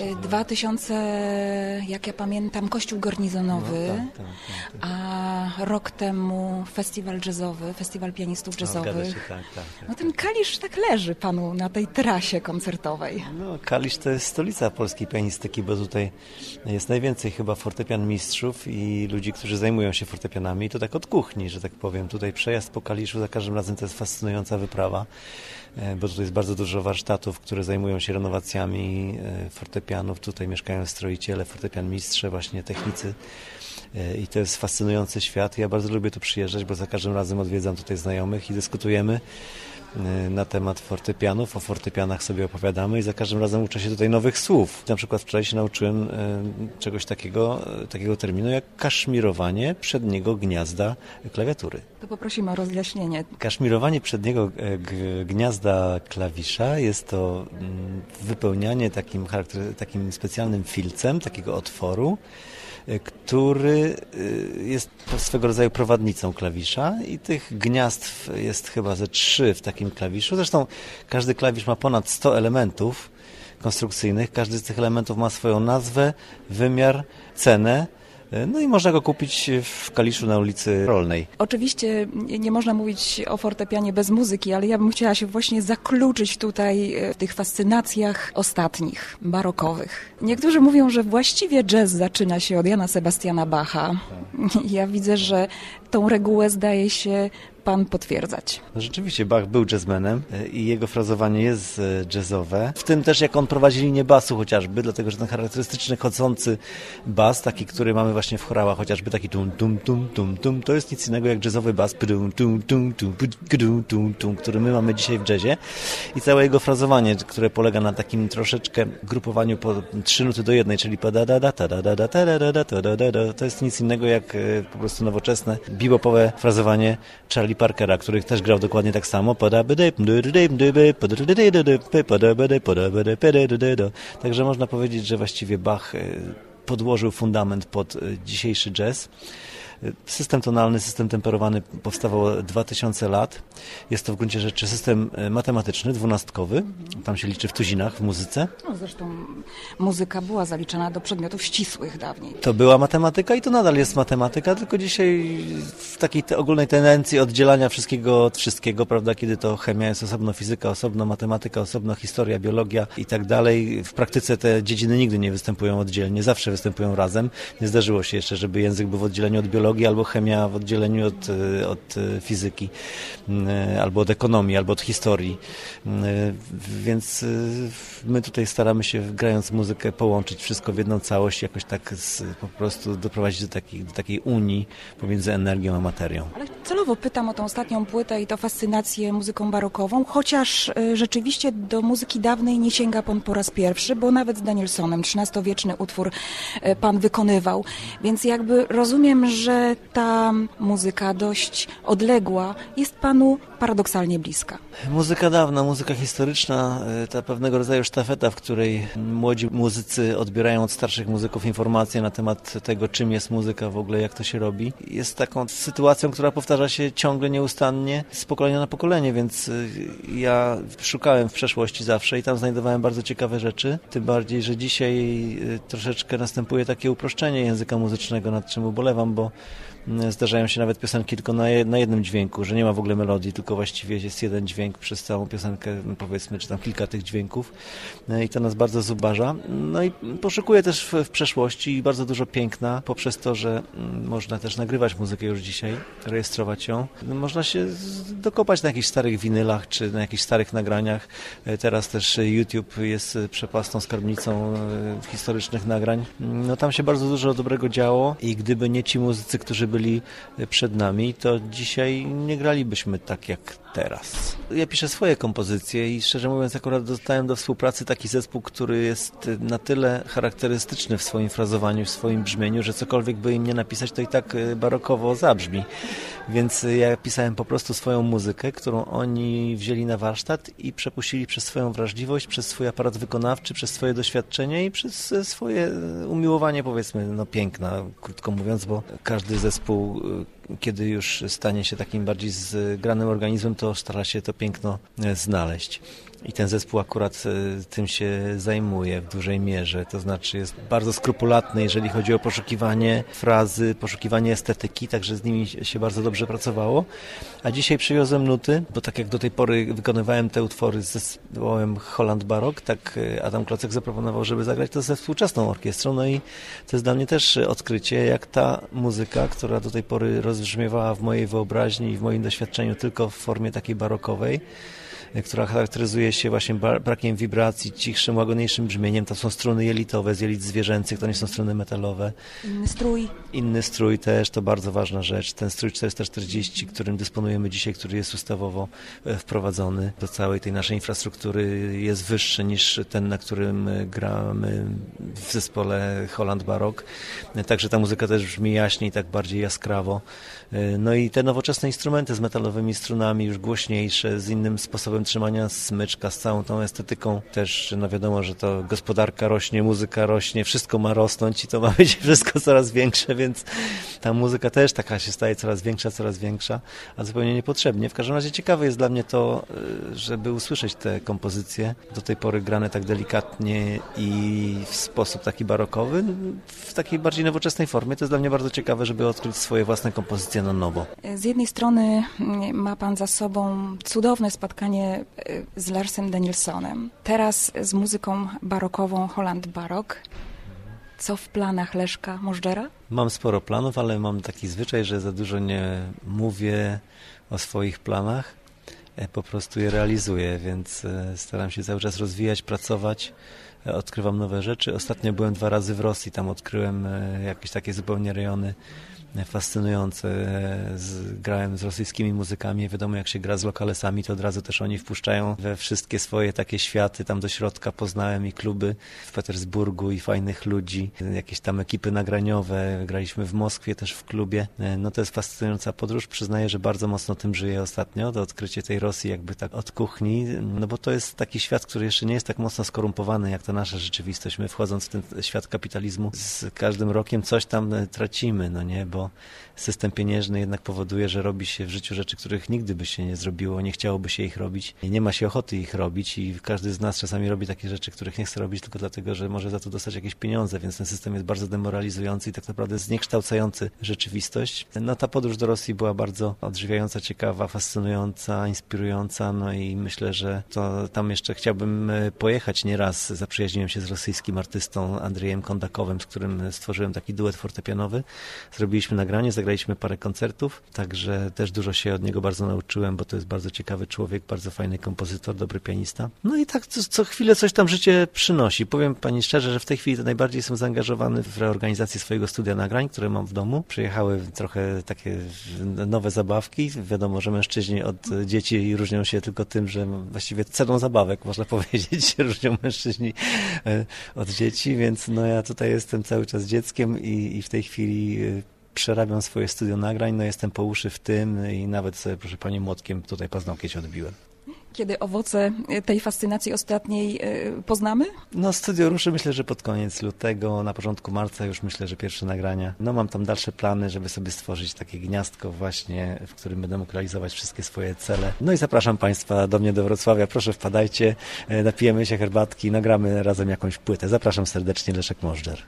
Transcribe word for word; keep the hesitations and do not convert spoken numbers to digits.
dwa tysiące, jak ja pamiętam, Kościół Garnizonowy, no, tak, tak, tak, tak. a rok temu festiwal jazzowy, festiwal pianistów jazzowych. No, się, tak, tak, tak, no ten Kalisz tak leży panu na tej trasie koncertowej. No, Kalisz to jest stolica polskiej pianistyki, bo tutaj jest najwięcej chyba fortepian mistrzów i ludzi, którzy zajmują się fortepianami, i to tak od kuchni, że tak powiem. Tutaj przejazd po Kaliszu za każdym razem to jest fascynująca wyprawa, bo tutaj jest bardzo dużo warsztatów, które zajmują się renowacjami fortepianów. Tutaj mieszkają stroiciele, fortepian mistrze, właśnie technicy. I to jest fascynujący świat. Ja bardzo lubię tu przyjeżdżać, bo za każdym razem odwiedzam tutaj znajomych i dyskutujemy na temat fortepianów, o fortepianach sobie opowiadamy i za każdym razem uczę się tutaj nowych słów. Na przykład wczoraj się nauczyłem czegoś takiego, takiego terminu jak kaszmirowanie przedniego gniazda klawiatury. To poprosimy o rozjaśnienie. Kaszmirowanie przedniego gniazda klawisza jest to wypełnianie takim, takim specjalnym filcem, takiego otworu, który jest swego rodzaju prowadnicą klawisza i tych gniazd jest chyba ze trzy w takim klawiszu. Zresztą każdy klawisz ma ponad sto elementów konstrukcyjnych. Każdy z tych elementów ma swoją nazwę, wymiar, cenę. No i można go kupić w Kaliszu na ulicy Rolnej. Oczywiście nie można mówić o fortepianie bez muzyki, ale ja bym chciała się właśnie zakluczyć tutaj w tych fascynacjach ostatnich, barokowych. Niektórzy mówią, że właściwie jazz zaczyna się od Jana Sebastiana Bacha. Ja widzę, że tą regułę zdaje się pan potwierdzać. No rzeczywiście, Bach był jazzmenem i jego frazowanie jest jazzowe. W tym też, jak on prowadzi linię basu chociażby, dlatego, że ten charakterystyczny, chodzący bas, taki, który mamy właśnie w chorałach, chociażby taki tum, tum, tum, tum, tum, to jest nic innego jak jazzowy bas, tum, tum, tum, tum, tum, tum, który my mamy dzisiaj w jazzie. I całe jego frazowanie, które polega na takim troszeczkę grupowaniu po trzy nuty do jednej, czyli padadada, tadadada, tadadada, tadadada, to jest nic innego jak po prostu nowoczesne, bebopowe frazowanie Charlie Parkera, który też grał dokładnie tak samo. Także można powiedzieć, że właściwie Bach podłożył fundament pod dzisiejszy jazz. System tonalny, system temperowany powstawał dwa tysiące lat. Jest to w gruncie rzeczy system matematyczny, dwunastkowy. Tam się liczy w tuzinach w muzyce. No zresztą muzyka była zaliczana do przedmiotów ścisłych dawniej. To była matematyka i to nadal jest matematyka, tylko dzisiaj w takiej te ogólnej tendencji oddzielania wszystkiego od wszystkiego, prawda, kiedy to chemia jest osobno, fizyka osobno, matematyka osobno, historia, biologia i tak dalej. W praktyce te dziedziny nigdy nie występują oddzielnie, zawsze występują razem. Nie zdarzyło się jeszcze, żeby język był w oddzieleniu od biologii, albo chemia w oddzieleniu od, od fizyki, albo od ekonomii, albo od historii. Więc my tutaj staramy się, grając muzykę, połączyć wszystko w jedną całość, jakoś tak z, po prostu doprowadzić do takiej, do takiej unii pomiędzy energią a materią. Ale celowo pytam o tą ostatnią płytę i to fascynację muzyką barokową, chociaż rzeczywiście do muzyki dawnej nie sięga pan po raz pierwszy, bo nawet z Danielsonem trzynastowieczny utwór pan wykonywał. Więc jakby rozumiem, że ta muzyka dość odległa jest panu paradoksalnie bliska. Muzyka dawna, muzyka historyczna, ta pewnego rodzaju sztafeta, w której młodzi muzycy odbierają od starszych muzyków informacje na temat tego, czym jest muzyka w ogóle, jak to się robi. Jest taką sytuacją, która powtarza się ciągle, nieustannie, z pokolenia na pokolenie, więc ja szukałem w przeszłości zawsze i tam znajdowałem bardzo ciekawe rzeczy, tym bardziej, że dzisiaj troszeczkę następuje takie uproszczenie języka muzycznego, nad czym ubolewam, bo zdarzają się nawet piosenki tylko na, je, na jednym dźwięku, że nie ma w ogóle melodii, tylko właściwie jest jeden dźwięk przez całą piosenkę, powiedzmy, czy tam kilka tych dźwięków i to nas bardzo zubaża. No i poszukuję też w, w przeszłości bardzo dużo piękna poprzez to, że można też nagrywać muzykę już dzisiaj, rejestrować ją. Można się dokopać na jakichś starych winylach, czy na jakichś starych nagraniach. Teraz też YouTube jest przepastną skarbnicą historycznych nagrań. No tam się bardzo dużo dobrego działo i gdyby nie ci muzycy, którzy byli przed nami, to dzisiaj nie gralibyśmy tak jak teraz. Ja piszę swoje kompozycje i szczerze mówiąc akurat dostałem do współpracy taki zespół, który jest na tyle charakterystyczny w swoim frazowaniu, w swoim brzmieniu, że cokolwiek by im nie napisać, to i tak barokowo zabrzmi. Więc ja pisałem po prostu swoją muzykę, którą oni wzięli na warsztat i przepuścili przez swoją wrażliwość, przez swój aparat wykonawczy, przez swoje doświadczenie i przez swoje umiłowanie, powiedzmy, no piękna, krótko mówiąc, bo każdy zespół, kiedy już stanie się takim bardziej zgranym organizmem, to stara się to piękno znaleźć. I ten zespół akurat tym się zajmuje w dużej mierze, to znaczy jest bardzo skrupulatny, jeżeli chodzi o poszukiwanie frazy, poszukiwanie estetyki, także z nimi się bardzo dobrze pracowało. A dzisiaj przywiozłem nuty, bo tak jak do tej pory wykonywałem te utwory z zespołem Holland Barok, tak Adam Klocek zaproponował, żeby zagrać to ze współczesną orkiestrą, no i to jest dla mnie też odkrycie, jak ta muzyka, która do tej pory rozbrzmiewała w mojej wyobraźni i w moim doświadczeniu tylko w formie takiej barokowej, która charakteryzuje się właśnie brakiem wibracji, cichszym, łagodniejszym brzmieniem. To są struny jelitowe z jelit zwierzęcych, to nie są struny metalowe. Inny strój. Inny strój też, to bardzo ważna rzecz. Ten strój czterysta czterdzieści, którym dysponujemy dzisiaj, który jest ustawowo wprowadzony do całej tej naszej infrastruktury, jest wyższy niż ten, na którym gramy w zespole Holland Barok. Także ta muzyka też brzmi jaśniej, tak bardziej jaskrawo. No i te nowoczesne instrumenty z metalowymi strunami, już głośniejsze, z innym sposobem trzymania smyczka, z całą tą estetyką. Też no wiadomo, że to gospodarka rośnie, muzyka rośnie, wszystko ma rosnąć i to ma być wszystko coraz większe, więc ta muzyka też taka się staje coraz większa, coraz większa, a zupełnie niepotrzebnie. W każdym razie ciekawe jest dla mnie to, żeby usłyszeć te kompozycje, do tej pory grane tak delikatnie i w sposób taki barokowy, w takiej bardziej nowoczesnej formie. To jest dla mnie bardzo ciekawe, żeby odkryć swoje własne kompozycje na nowo. Z jednej strony ma pan za sobą cudowne spotkanie z Larsem Danielsonem. Teraz z muzyką barokową Holland Barok. Co w planach Leszka Możdżera? Mam sporo planów, ale mam taki zwyczaj, że za dużo nie mówię o swoich planach. Po prostu je realizuję, więc staram się cały czas rozwijać, pracować. Odkrywam nowe rzeczy. Ostatnio byłem dwa razy w Rosji, tam odkryłem jakieś takie zupełnie rejony fascynujące. Z, grałem z rosyjskimi muzykami. Wiadomo, jak się gra z lokalesami, to od razu też oni wpuszczają we wszystkie swoje takie światy. Tam do środka poznałem i kluby w Petersburgu i fajnych ludzi. Jakieś tam ekipy nagraniowe. Graliśmy w Moskwie też w klubie. No to jest fascynująca podróż. Przyznaję, że bardzo mocno tym żyję ostatnio. To odkrycie tej Rosji jakby tak od kuchni. No bo to jest taki świat, który jeszcze nie jest tak mocno skorumpowany jak ta nasza rzeczywistość. My wchodząc w ten świat kapitalizmu z każdym rokiem coś tam tracimy, no nie? Bo system pieniężny jednak powoduje, że robi się w życiu rzeczy, których nigdy by się nie zrobiło, nie chciałoby się ich robić. Nie ma się ochoty ich robić i każdy z nas czasami robi takie rzeczy, których nie chce robić tylko dlatego, że może za to dostać jakieś pieniądze, więc ten system jest bardzo demoralizujący i tak naprawdę zniekształcający rzeczywistość. No ta podróż do Rosji była bardzo odżywiająca, ciekawa, fascynująca, inspirująca, no i myślę, że to tam jeszcze chciałbym pojechać nieraz. Zaprzyjaźniłem się z rosyjskim artystą Andrzejem Kondakowym, z którym stworzyłem taki duet fortepianowy. Zrobiliśmy nagranie, zagraliśmy parę koncertów, także też dużo się od niego bardzo nauczyłem, bo to jest bardzo ciekawy człowiek, bardzo fajny kompozytor, dobry pianista. No i tak co, co chwilę coś tam życie przynosi. Powiem pani szczerze, że w tej chwili to najbardziej jestem zaangażowany w reorganizację swojego studia nagrań, które mam w domu. Przyjechały trochę takie nowe zabawki. Wiadomo, że mężczyźni od dzieci różnią się tylko tym, że właściwie ceną zabawek, można powiedzieć, różnią mężczyźni od dzieci, więc no ja tutaj jestem cały czas dzieckiem i, i w tej chwili przerabiam swoje studio nagrań, no jestem po uszy w tym i nawet sobie, proszę pani, młotkiem tutaj paznokieć odbiłem. Kiedy owoce tej fascynacji ostatniej poznamy? No studio ruszy myślę, że pod koniec lutego, na początku marca już myślę, że pierwsze nagrania. No mam tam dalsze plany, żeby sobie stworzyć takie gniazdko właśnie, w którym będę mógł realizować wszystkie swoje cele. No i zapraszam Państwa do mnie do Wrocławia, proszę wpadajcie, napijemy się herbatki, nagramy razem jakąś płytę. Zapraszam serdecznie, Leszek Możdżer.